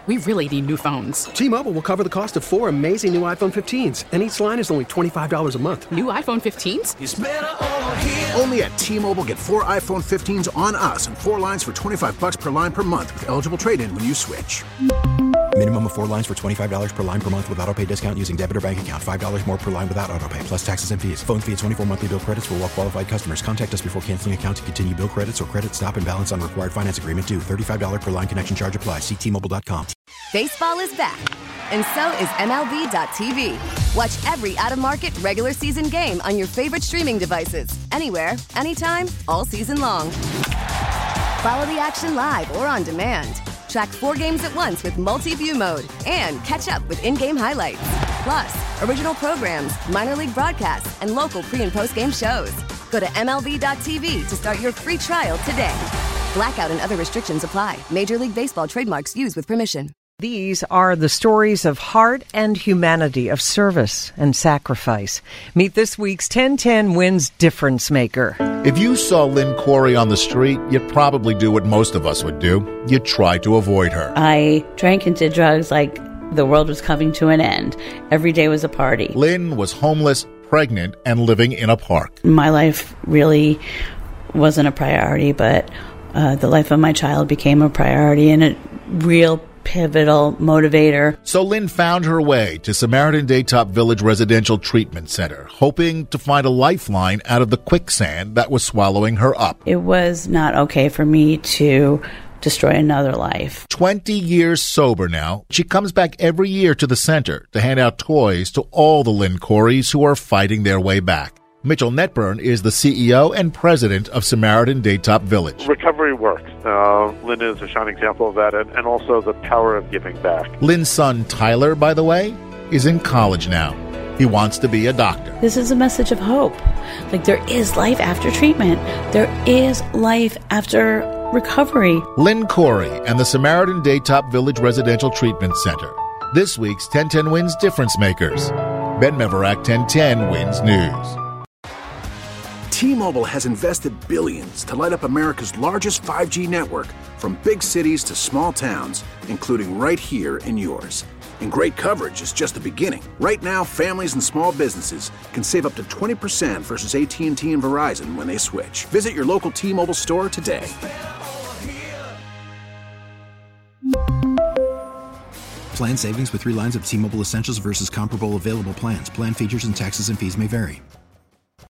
We really need new phones. T-Mobile will cover the cost of 4 amazing new iPhone 15s, and each line is only $25 a month. New iPhone 15s? It's better over here. Only at T-Mobile, get 4 iPhone 15s on us and 4 lines for $25 per line per month with eligible trade-in when you switch. Minimum of 4 lines for $25 per line per month with autopay discount using debit or bank account. $5 more per line without autopay, plus taxes and fees. Phone fee at 24 monthly bill credits for well-qualified customers. Contact us before canceling account to continue bill credits or credit stop and balance on required finance agreement due. $35 per line connection charge applies. See T-Mobile.com. Baseball is back, and so is MLB.tv. Watch every out-of-market regular season game on your favorite streaming devices. Anywhere, anytime, all season long. Follow the action live or on demand. Track 4 games at once with multi-view mode and catch up with in-game highlights. Plus, original programs, minor league broadcasts, and local pre- and post-game shows. Go to MLB.tv to start your free trial today. Blackout and other restrictions apply. Major League Baseball trademarks used with permission. These are the stories of heart and humanity, of service and sacrifice. Meet this week's 1010 Wins Difference Maker. If you saw Lynn Corey on the street, you'd probably do what most of us would do. You'd try to avoid her. I drank and did drugs like the world was coming to an end. Every day was a party. Lynn was homeless, pregnant, and living in a park. My life really wasn't a priority, but the life of my child became a priority and a real pivotal motivator. So Lynn found her way to Samaritan Daytop Village Residential Treatment Center, hoping to find a lifeline out of the quicksand that was swallowing her up. It was not okay for me to destroy another life. 20 years sober now, she comes back every year to the center to hand out toys to all the Lynn Coreys who are fighting their way back. Mitchell Netburn is the CEO and president of Samaritan Daytop Village. Recovery works. Lynn is a shining example of that, and also the power of giving back. Lynn's son, Tyler, by the way, is in college now. He wants to be a doctor. This is a message of hope. Like, there is life after treatment. There is life after recovery. Lynn Corey and the Samaritan Daytop Village Residential Treatment Center. This week's 1010 Wins Difference Makers. Ben Meverak, 1010 Wins News. T-Mobile has invested billions to light up America's largest 5G network, from big cities to small towns, including right here in yours. And great coverage is just the beginning. Right now, families and small businesses can save up to 20% versus AT&T and Verizon when they switch. Visit your local T-Mobile store today. Plan savings with 3 lines of T-Mobile Essentials versus comparable available plans. Plan features and taxes and fees may vary.